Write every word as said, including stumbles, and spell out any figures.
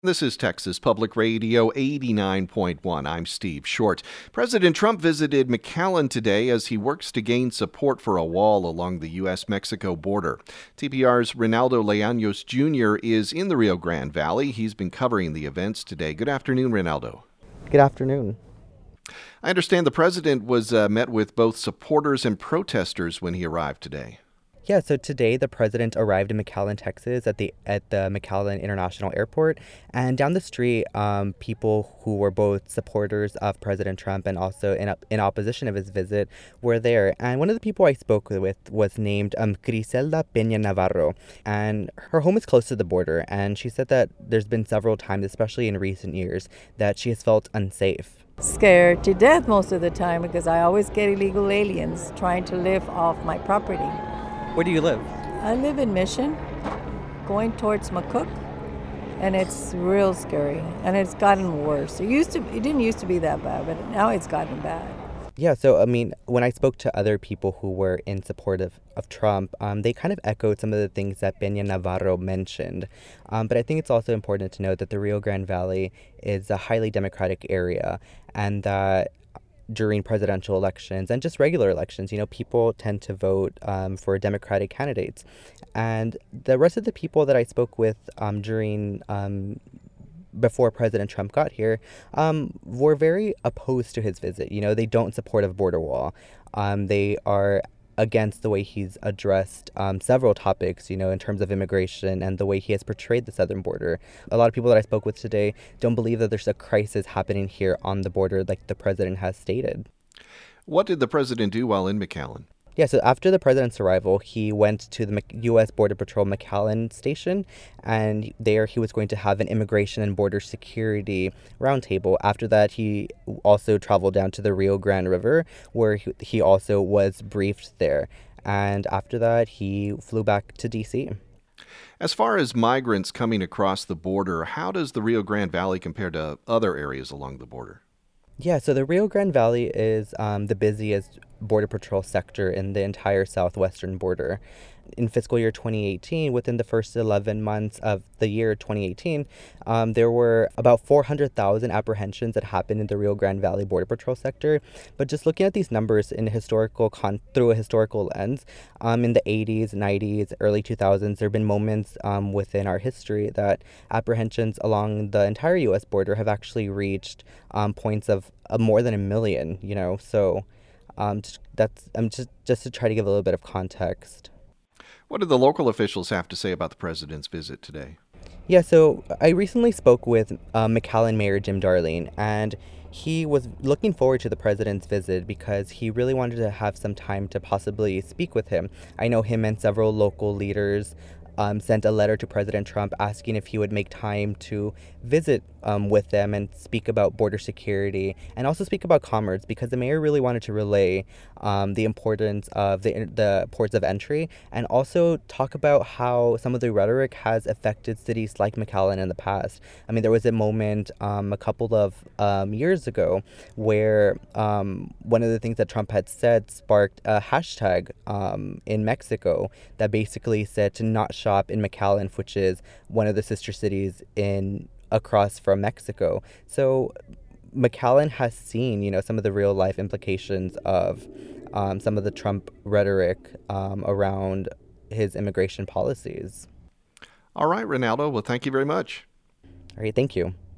This is Texas Public Radio eighty-nine point one. I'm Steve Short. President Trump visited McAllen today as he works to gain support for a wall along the U S Mexico border. T P R's Ronaldo Leaños Junior is in the Rio Grande Valley. He's been covering the events today. Good afternoon, Ronaldo. Good afternoon. I understand the president was uh, met with both supporters and protesters when he arrived today. Yeah, so today the president arrived in McAllen, Texas at the at the McAllen International Airport. And down the street, um, people who were both supporters of President Trump and also in, in opposition of his visit were there. And one of the people I spoke with was named um, Griselda Peña Navarro. And her home is close to the border. And she said that there's been several times, especially in recent years, that she has felt unsafe. Scared to death most of the time because I always get illegal aliens trying to live off my property. Where do you live? I live in Mission, going towards McCook, and it's real scary, and it's gotten worse. It used to, it didn't used to be that bad, but now it's gotten bad. Yeah, so, I mean, when I spoke to other people who were in support of, of Trump, um, they kind of echoed some of the things that Peña Navarro mentioned. Um, but I think it's also important to note that the Rio Grande Valley is a highly democratic area, and that during presidential elections and just regular elections, you know, people tend to vote um, for Democratic candidates. And the rest of the people that I spoke with um, during um, before President Trump got here um, were very opposed to his visit. You know, they don't support a border wall. Um, they are against the way he's addressed um, several topics, you know, in terms of immigration and the way he has portrayed the southern border. A lot of people that I spoke with today don't believe that there's a crisis happening here on the border like the president has stated. What did the president do while in McAllen? Yeah, so after the president's arrival, he went to the U S Border Patrol McAllen station, and there he was going to have an immigration and border security roundtable. After that, he also traveled down to the Rio Grande River, where he also was briefed there. And after that, he flew back to D C. As far as migrants coming across the border, how does the Rio Grande Valley compare to other areas along the border? Yeah, so the Rio Grande Valley is um, the busiest Border Patrol sector in the entire southwestern border. In fiscal year twenty eighteen, within the first eleven months of the year twenty eighteen, um, there were about four hundred thousand apprehensions that happened in the Rio Grande Valley Border Patrol sector. But just looking at these numbers in a historical con- through a historical lens, um, in the eighties, nineties, early two thousands, there have been moments um, within our history that apprehensions along the entire U S border have actually reached um, points of, of more than a million, you know. So um, that's um, just, just to try to give a little bit of context. What did the local officials have to say about the president's visit today? Yeah, so I recently spoke with uh, McAllen Mayor Jim Darling, and he was looking forward to the president's visit because he really wanted to have some time to possibly speak with him. I know him and several local leaders um, sent a letter to President Trump asking if he would make time to visit um, with them and speak about border security and also speak about commerce, because the mayor really wanted to relay um, the importance of the, the ports of entry and also talk about how some of the rhetoric has affected cities like McAllen in the past. I mean, there was a moment um, a couple of um, years ago where um, one of the things that Trump had said sparked a hashtag um, in Mexico that basically said to not shop in McAllen, which is one of the sister cities in across from Mexico. So McAllen has seen, you know, some of the real life implications of um, some of the Trump rhetoric um, around his immigration policies. All right, Ronaldo. Well, thank you very much. All right, thank you.